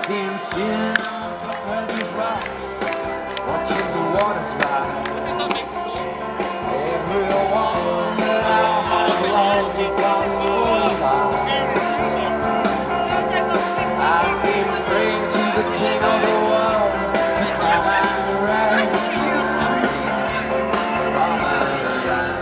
been sitting on top of these rocks, watching the waters rise. Everyone that I have loved has gone fully live. I've been praying to the King of the world to come and rescue me from a land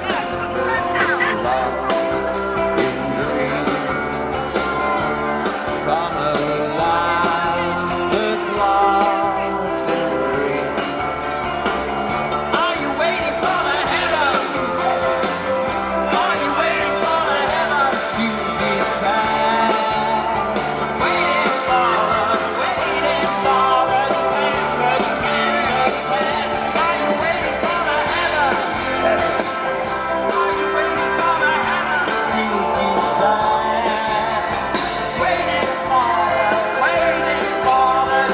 lost in dreams, from a land that's lost in dreams. Are you waiting for the heavens? Are you waiting for the heavens to descend? Waiting for the Are you waiting for the heavens? Are you waiting for the heavens to descend? Waiting for the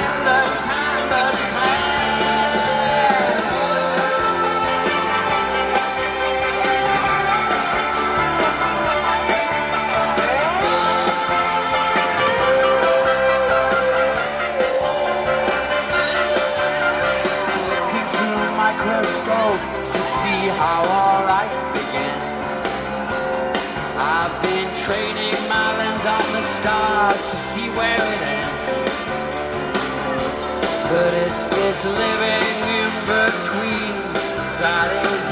looking through microscopes to see how our life began. I've been training my lens on the stars to see where it ends. But it's this living in between that is